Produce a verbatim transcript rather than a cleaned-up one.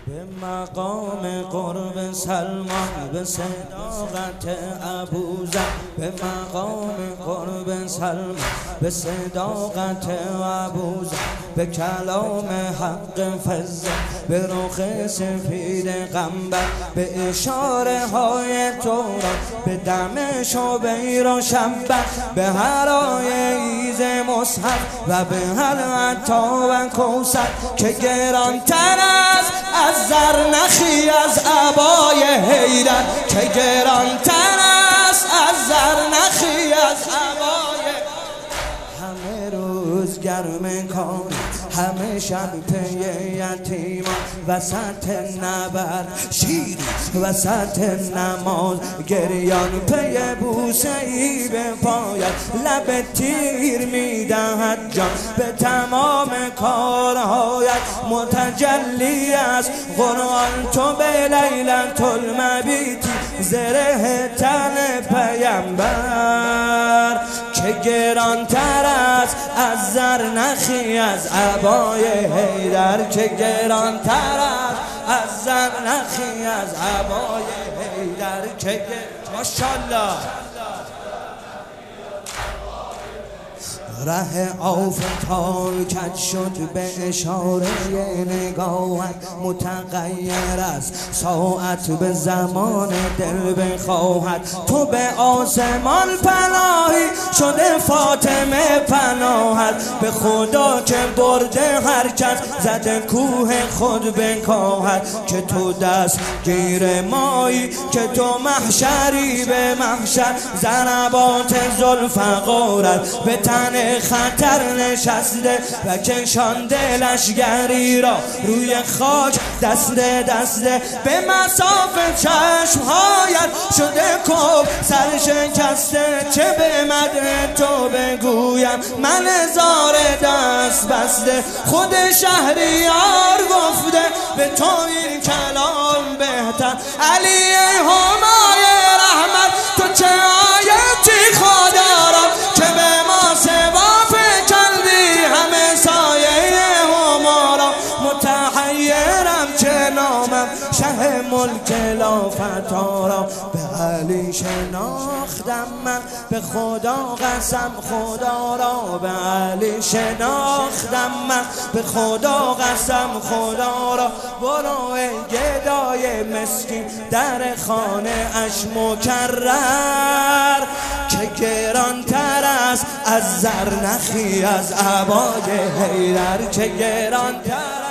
به مقام قرب سلمان، به صداقت ابوذر. به مقام قرب سلمان، به صداقت ابوذر. به کلام حق فزه، به رخ سفید قنبر. به اشاره های تورات، به دم شبیر و شنبر. به هرای ایز مصحف و به حلوتا و کوثر. که گرانتر است از زر نخی از عبای حیدر. که گرانتر است از زر نخی از عبای. همه روز گرم کار، همه شب پی یتیمان. وسط نبرد شیر، وسط نماز گریان. پی بوسه ای به پایت، لب تیر میدهد جان. به تمام کارهایت متجلی است قرآن. تو به لیلة المبیتی، زره تن پیمبر. که گرانتر است از زر نخی از عبای حیدر. که گرانتر است از زر نخی از عبای حیدر. که ماشاءالله ره آفتاب کج شد به اشاره نگاهت. متغیر است ساعت به زمان دل بخواهد. تو به آسمان پناهی شده فاطمه پناهت. به خدا که برده هر کس زده کوه خود بکاهد. که تو دست گیر مایی، که تو محشری به محشر. ضربات ذوالفقارت به تن خطر نشسته و کشانده لشگری را روی خاک دسته دسته. به مسافه چشمهایت شده کب سرشکسته. چه به مدح تو بگویم من زار دست بسته. خود شهریار گفته به تو این کلام بهتر. علی همای رحمت، تو چه آیتی خدارم که به ما سواف کردی همه سایه همارا. متحیرم چه نامم شه ملک لافتارا. به علی شناختم من به خدا قسم خدا را. به علی شناختم من به خدا قسم خدا را. برو ای گدای مسکین در خانه اش مکرر. که گرانتر است از زر نخی از عبای حیدر. که گرانتر